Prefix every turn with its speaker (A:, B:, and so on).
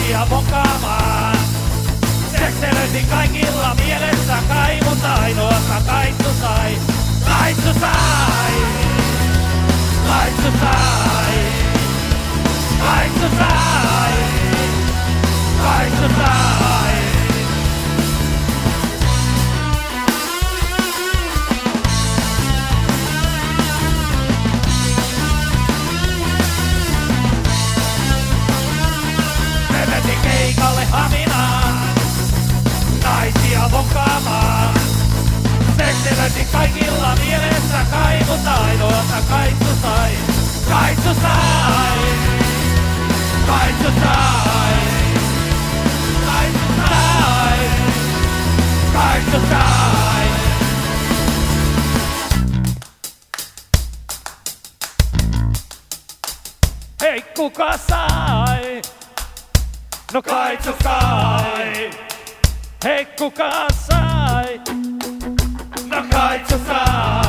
A: naisia mokaamaan. Sekselöitin kaikilla mielessä kai, mutta ainoastaan Kaitsu sai. Kaitsu sai! Kaitsu sai! Kaitsu sai! Kaitsu sai! Me mentiin keikalle Haminaan, naisia mokaamaan. Sekselöitin kaikilla mielessä kai, mutta ainoastaan Kaitsu sai. Kaitsu sai! Kaitsu sai! Kaitsu sai! Kaitsu sai! Hei, kuka sai? No Kaitsu sai! Hei, kuka sai? No Kaitsu sai!